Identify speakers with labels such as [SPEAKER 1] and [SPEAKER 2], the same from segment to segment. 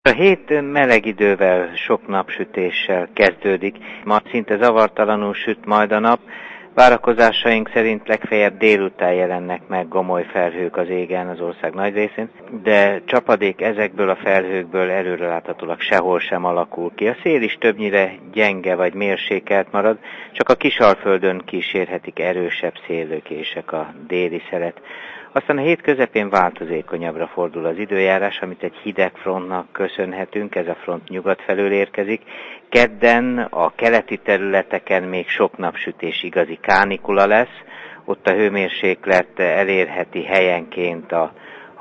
[SPEAKER 1] A hét meleg idővel, sok napsütéssel kezdődik. Ma szinte zavartalanul süt majd a nap. Várakozásaink szerint legfeljebb délután jelennek meg gomoly felhők az égen az ország nagy részén, de csapadék ezekből a felhőkből előreláthatólag sehol sem alakul ki. A szél is többnyire gyenge vagy mérsékelt marad, csak a Kisalföldön kísérhetik erősebb széllökések a déli szelet. Aztán a hét közepén változékonyabbra fordul az időjárás, amit egy hideg frontnak köszönhetünk, ez a front nyugat felől érkezik. Kedden a keleti területeken még sok napsütés, igazi kánikula lesz, ott a hőmérséklet elérheti helyenként a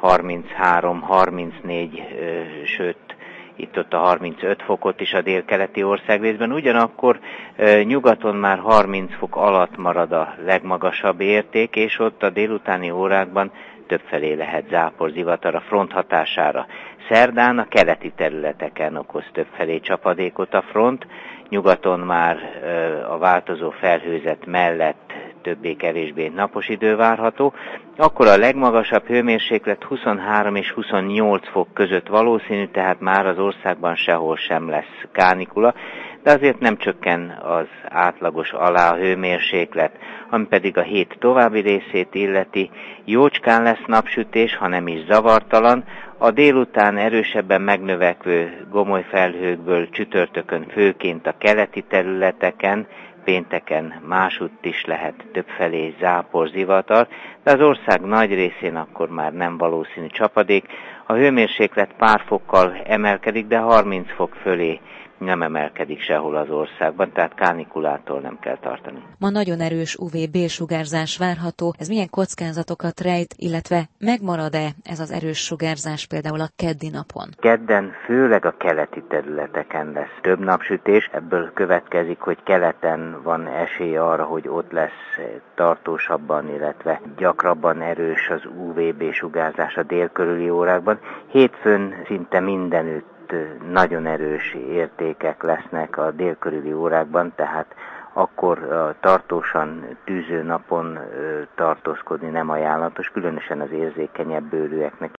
[SPEAKER 1] 33-34, sőt itt-ott a 35 fokot is a délkeleti országrészben. Ugyanakkor nyugaton már 30 fok alatt marad a legmagasabb érték, és ott a délutáni órákban többfelé lehet záporzivatar a front hatására. Szerdán a keleti területeken okoz többfelé csapadékot a front, nyugaton már a változó felhőzet mellett többé-kevésbé napos idő várható, akkor a legmagasabb hőmérséklet 23 és 28 fok között valószínű, tehát már az országban sehol sem lesz kánikula, de azért nem csökken az átlagos alá a hőmérséklet, ami pedig a hét további részét illeti. Jócskán lesz napsütés, ha nem is zavartalan, a délután erősebben megnövekvő gomoly felhőkből csütörtökön főként a keleti területeken, pénteken másutt is lehet többfelé záporzivatar, de az ország nagy részén akkor már nem valószínű csapadék. A hőmérséklet pár fokkal emelkedik, de 30 fok fölé nem emelkedik sehol az országban, tehát kánikulától nem kell tartani.
[SPEAKER 2] Ma nagyon erős UVB-sugárzás várható. Ez milyen kockázatokat rejt, illetve megmarad-e ez az erős sugárzás például a keddi napon?
[SPEAKER 1] Kedden főleg a keleti területeken lesz több napsütés, ebből következik, hogy keleten van esély arra, hogy ott lesz tartósabban, illetve gyakrabban erős az UVB-sugárzás a dél körüli órákban. Hétfőn szinte mindenütt nagyon erős értékek lesznek a délkörüli órákban, tehát akkor tartósan tűző napon tartózkodni nem ajánlatos, különösen az érzékenyebb bőrűeknek.